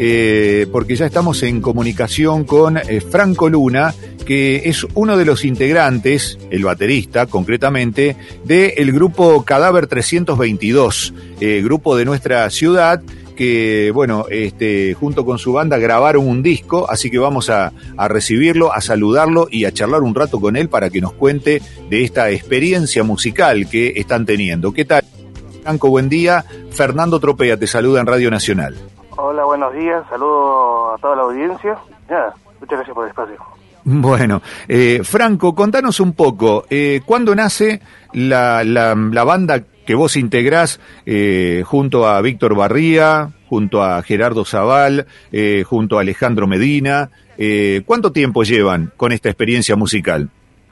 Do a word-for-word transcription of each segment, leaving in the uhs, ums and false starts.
eh, porque ya estamos en comunicación con eh, Franco Luna, que es uno de los integrantes, el baterista concretamente, del grupo Cadáver trescientos veintidós, eh, grupo de nuestra ciudad, que, bueno, este, junto con su banda grabaron un disco, así que vamos a, a recibirlo, a saludarlo y a charlar un rato con él para que nos cuente de esta experiencia musical que están teniendo. ¿Qué tal, Franco? Buen día. Fernando Tropea te saluda en Radio Nacional. Hola, buenos días. Saludo a toda la audiencia. Nada, muchas gracias por el espacio. Bueno, eh, Franco, contanos un poco, eh, ¿cuándo nace la, la, la banda que vos integrás eh, junto a Víctor Barría, junto a Gerardo Zaval, eh, junto a Alejandro Medina? Eh, ¿Cuánto tiempo llevan con esta experiencia musical?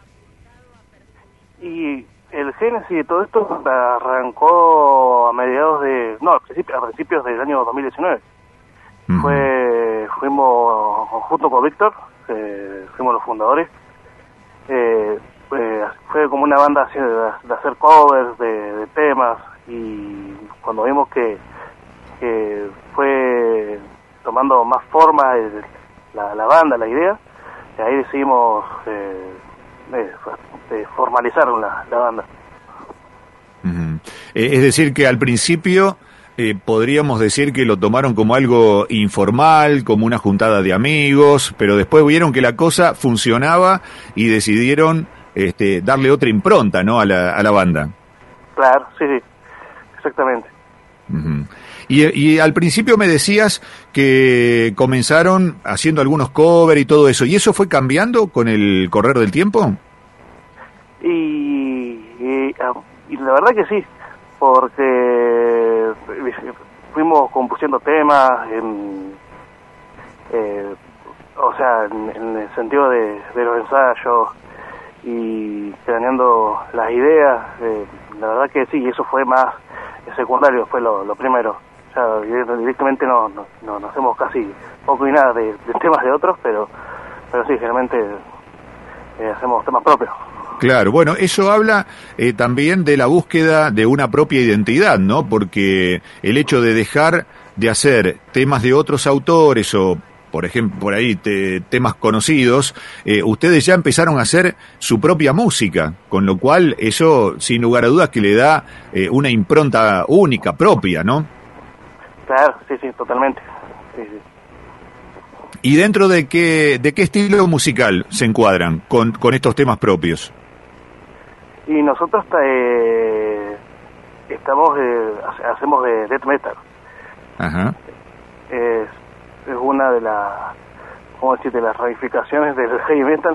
Y el génesis de todo esto arrancó a mediados de... No, a principios, a principios del año dos mil diecinueve. Uh-huh. Fue, fuimos junto con Víctor, eh, fuimos los fundadores. Eh, eh, fue como una banda de, de hacer covers de, de temas, y cuando vimos que, que fue tomando más forma el, la, la banda, la idea, ahí decidimos eh, eh, eh, formalizar la, la banda. Uh-huh. Eh, es decir, que al principio eh, podríamos decir que lo tomaron como algo informal, como una juntada de amigos, pero después vieron que la cosa funcionaba y decidieron este, darle otra impronta, ¿no?, a la, a la banda. Claro, sí, sí, exactamente. Uh-huh. Y, y al principio me decías que comenzaron haciendo algunos covers y todo eso, ¿y eso fue cambiando con el correr del tiempo? Y, y, y la verdad que sí, porque fuimos compusiendo temas, en, eh, o sea, en, en el sentido de, de los ensayos y planeando las ideas. Eh, la verdad que sí, eso fue más secundario, fue lo, lo primero. O sea, directamente no, no, no, no hacemos casi poco y nada de, de temas de otros, pero pero sí, generalmente eh, hacemos temas propios. Claro, bueno, eso habla eh, también de la búsqueda de una propia identidad, ¿no? Porque el hecho de dejar de hacer temas de otros autores o, por ejemplo, por ahí te, temas conocidos, eh, ustedes ya empezaron a hacer su propia música, con lo cual eso, sin lugar a dudas, que le da eh, una impronta única, propia, ¿no? Claro, sí, sí, totalmente. Sí, sí. ¿Y dentro de qué, de qué estilo musical se encuadran con, con estos temas propios? Y nosotros eh, estamos eh, hacemos de death metal. Ajá. Es, es una de las, ¿cómo decir?, de las ramificaciones del heavy metal,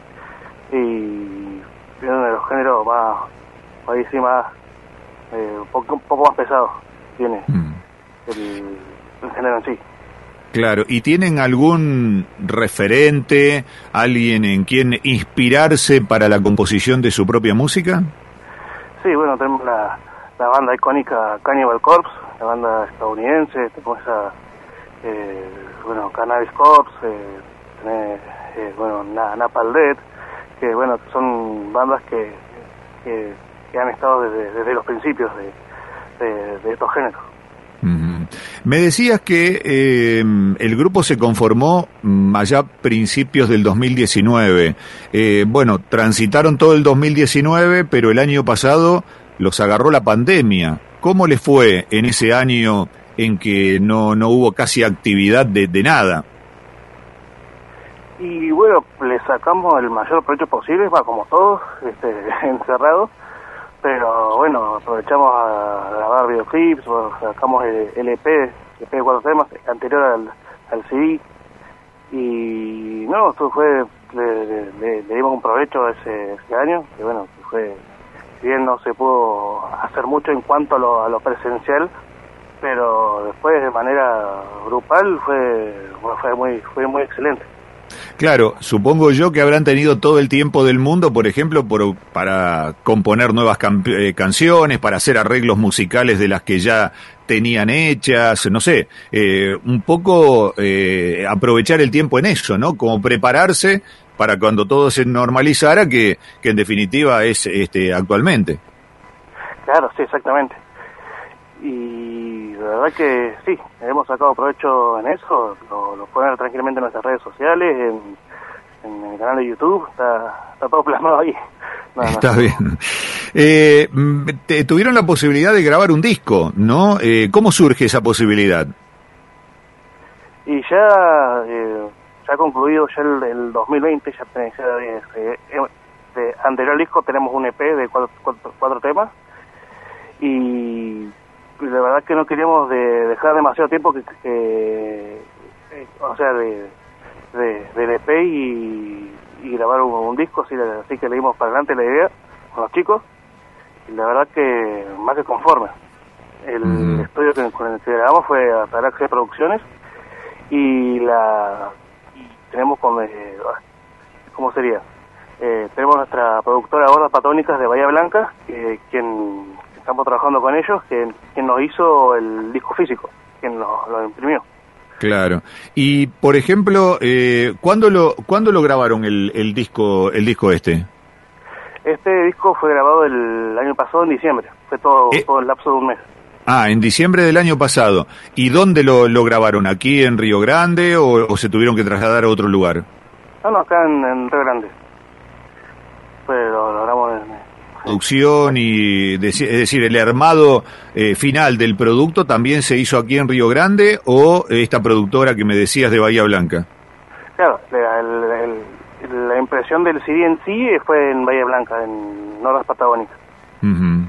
y es uno de los géneros más, ahí sí, más eh, un poco un poco más pesado tiene mm. el, el género en sí. Claro, ¿y tienen algún referente, alguien en quien inspirarse para la composición de su propia música? Sí, bueno, tenemos la, la banda icónica Cannibal Corpse, la banda estadounidense, tenemos esa, eh, bueno, Cannabis Corpse, eh, tenés, eh, bueno, Napalm Death, que bueno, son bandas que, que, que han estado desde, desde los principios de, de, de estos géneros. Uh-huh. Me decías que eh, el grupo se conformó allá a principios del dos mil diecinueve. Eh, bueno, transitaron todo el dos mil diecinueve, pero el año pasado los agarró la pandemia. ¿Cómo les fue en ese año en que no, no hubo casi actividad de, de nada? Y bueno, le sacamos el mayor provecho posible, va, como todos, este, encerrados. Pero bueno, aprovechamos a grabar videoclips, sacamos el, el E P, el E P de cuatro temas, anterior al, al C D. Y no, esto fue, le, le, le dimos un provecho ese, ese año, que bueno, que fue, si bien no se pudo hacer mucho en cuanto a lo, a lo presencial, pero después de manera grupal fue, fue muy, fue muy excelente. Claro, supongo yo que habrán tenido todo el tiempo del mundo, por ejemplo, por, para componer nuevas can, eh, canciones, para hacer arreglos musicales de las que ya tenían hechas, no sé, eh, un poco eh, aprovechar el tiempo en eso, ¿no? Como prepararse para cuando todo se normalizara, que, que en definitiva es este actualmente. Claro, sí, exactamente. Y la verdad que sí, hemos sacado provecho en eso, lo, lo pueden ver tranquilamente en nuestras redes sociales, en, en el canal de YouTube, está, está todo plasmado ahí. No, está no. bien. Eh, te, tuvieron la posibilidad de grabar un disco, ¿no? Eh, ¿Cómo surge esa posibilidad? Y ya, eh, ya concluido ya el, el dos mil veinte, ya, ya de, de, de anterior disco tenemos un E P de cuatro, cuatro, cuatro temas, y la verdad que no queríamos de dejar demasiado tiempo que, que eh, o sea de, de del E P y, y grabar un, un disco, así, así que le dimos para adelante la idea con los chicos, y la verdad que más que conforme. El mm. estudio que, con el que grabamos fue Ataraxia Producciones, y la y tenemos con eh, ¿cómo sería? Eh, tenemos nuestra productora Hordas Patagónicas de Bahía Blanca, que quien estamos trabajando con ellos, que quien nos hizo el disco físico, quien lo, lo imprimió. Claro. Y por ejemplo, eh, ¿cuándo lo cuándo lo grabaron el, el disco el disco este? Este disco fue grabado el año pasado en diciembre. Fue todo eh. todo el lapso de un mes. Ah, en diciembre del año pasado. ¿Y dónde lo, lo grabaron? ¿Aquí en Río Grande o, o se tuvieron que trasladar a otro lugar? No, no, acá en, en Río Grande. Pero lo grabamos en... Producción y, es decir, el armado eh, final del producto también se hizo aquí en Río Grande, o esta productora que me decías de Bahía Blanca. Claro, la, el, el, la impresión del C D en sí fue en Bahía Blanca, en Hordas Patagónicas. Uh-huh.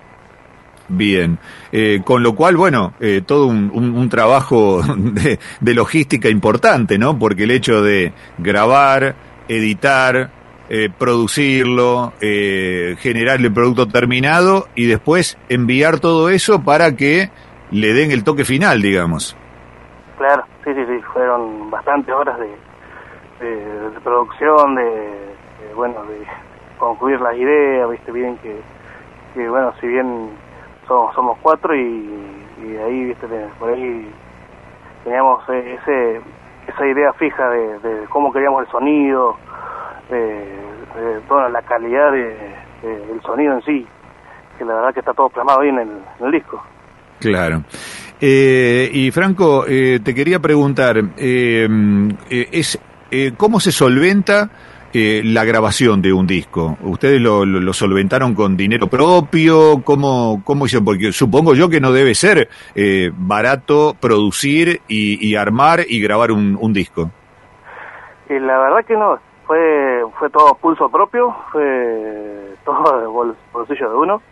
Bien, eh, con lo cual, bueno, eh, todo un, un, un trabajo de, de logística importante, ¿no? Porque el hecho de grabar, editar, eh, producirlo, eh, generar el producto terminado y después enviar todo eso para que le den el toque final, digamos. Claro, sí, sí, sí, fueron bastantes horas de, de, de producción, de, de, bueno, de concluir las ideas, viste bien que, que bueno, si bien somos, somos cuatro y, y ahí, viste, por ahí teníamos ese esa idea fija de, de cómo queríamos el sonido, de, de toda la calidad de, de, del sonido en sí, que la verdad que está todo plasmado ahí en el, en el disco. Claro. Eh, y Franco, eh, te quería preguntar, eh, eh, es eh, ¿cómo se solventa eh, la grabación de un disco? ¿Ustedes lo, lo, lo solventaron con dinero propio? ¿Cómo, cómo hicieron? Porque supongo yo que no debe ser eh, barato producir y, y armar y grabar un, un disco. Y la verdad que no, fue fue todo pulso propio, fue todo de bol, bolsillo de uno,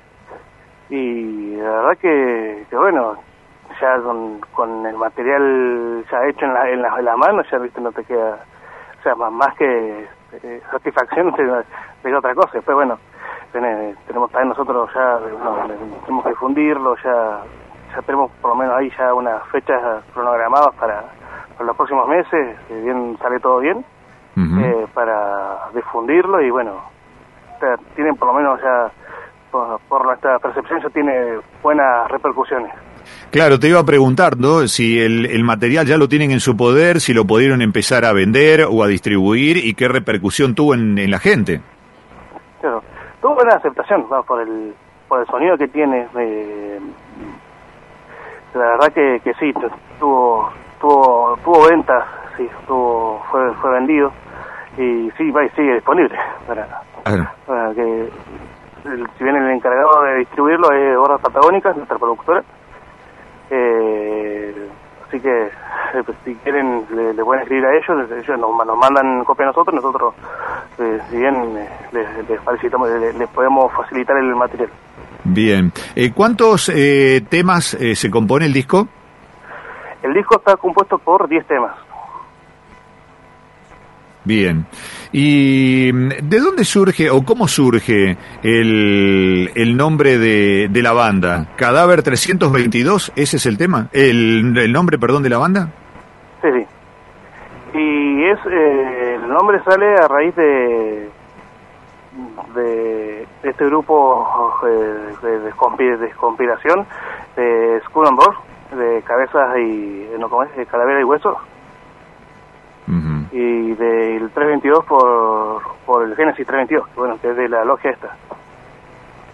y la verdad que, que bueno, ya con, con el material ya hecho en la, en la, en la mano, ya viste, no te queda, o sea, más, más que eh, satisfacción de, de otra cosa. Después, bueno, ten, tenemos también nosotros ya, no, tenemos que difundirlo, ya ya tenemos por lo menos ahí ya unas fechas cronogramadas para, para los próximos meses, si bien sale todo bien, uh-huh. eh, para difundirlo, y bueno, tienen por lo menos ya, por, por nuestra percepción, ya tiene buenas repercusiones. Claro, te iba a preguntar, ¿no? Si el, el material ya lo tienen en su poder, si lo pudieron empezar a vender o a distribuir, y qué repercusión tuvo en, en la gente. Claro, tuvo buena aceptación, ¿no? por el por el sonido que tiene. Eh, la verdad que, que sí, tuvo tuvo tuvo ventas, sí, tuvo fue fue vendido, y sí, va y sigue disponible para, claro. para que el, si bien el encargado de distribuirlo es Hordas Patagónicas, nuestra productora. Eh, así que eh, pues, si quieren le, le pueden escribir a ellos, ellos nos, nos mandan copia a nosotros, nosotros eh, si bien eh, les, les, facilitamos, les, les podemos facilitar el material. Bien, eh, ¿cuántos eh, temas eh, se compone el disco? El disco está compuesto por diez temas. Bien. ¿Y de dónde surge o cómo surge el, el nombre de, de la banda? ¿Cadáver trescientos veintidós? ¿Ese es el tema? ¿El, el nombre, perdón, de la banda? Sí, sí. Y es eh, el nombre sale a raíz de de este grupo eh, de, de, de conspiración de Skull and Bones, de cabezas y no cómo es, de calavera y huesos. Uh-huh. Y del trescientos veintidós por por el Génesis trescientos veintidós, bueno, que es de la logia esta.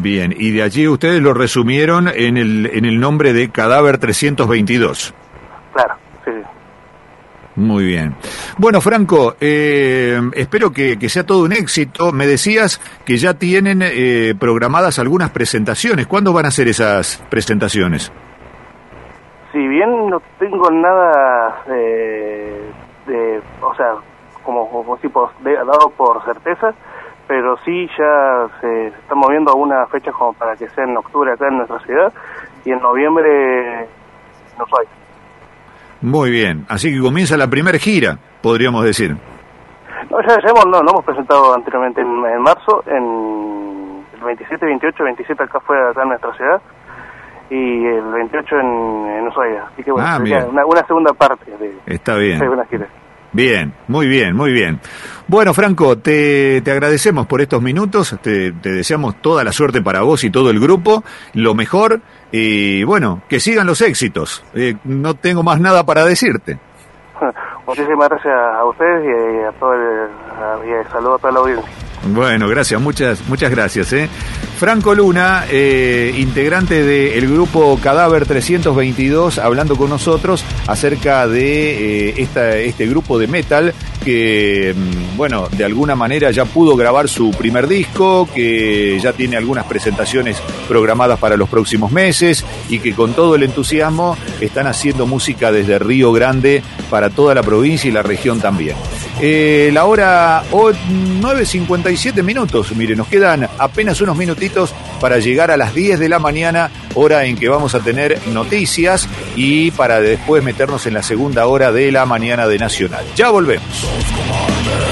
Bien, y de allí ustedes lo resumieron en el, en el nombre de Cadáver trescientos veintidós. Claro, sí, sí. Muy bien. Bueno, Franco, eh, espero que, que sea todo un éxito. Me decías que ya tienen eh, programadas algunas presentaciones. ¿Cuándo van a hacer esas presentaciones? Si bien no tengo nada de, de o sea, como, como tipo de, dado por certeza, pero sí ya se están moviendo algunas fechas como para que sea en octubre acá en nuestra ciudad y en noviembre en Ushuaia. Muy bien, así que comienza la primera gira, podríamos decir. No, ya, ya hemos, no, no hemos presentado anteriormente en, en marzo, en el veintisiete, veintiocho, veintisiete acá fue acá en nuestra ciudad y el veintiocho en, en Ushuaia, así que bueno, ah, sería una, una segunda parte de, Está bien. de una gira. Bien, muy bien, muy bien. Bueno, Franco, te, te agradecemos por estos minutos, te, te deseamos toda la suerte para vos y todo el grupo, lo mejor, y bueno, que sigan los éxitos. Eh, no tengo más nada para decirte. Muchísimas gracias a ustedes y a todo el, y saludo a toda la audiencia. Bueno, gracias, muchas muchas gracias. ¿eh? Franco Luna, eh, integrante del grupo Cadáver trescientos veintidós, hablando con nosotros acerca de eh, esta, este grupo de metal que, bueno, de alguna manera ya pudo grabar su primer disco, que ya tiene algunas presentaciones programadas para los próximos meses y que con todo el entusiasmo están haciendo música desde Río Grande para toda la provincia y la región también. Eh, la hora nueve cincuenta y siete minutos, mire, nos quedan apenas unos minutitos para llegar a las diez de la mañana, hora en que vamos a tener noticias y para después meternos en la segunda hora de la mañana de Nacional. Ya volvemos.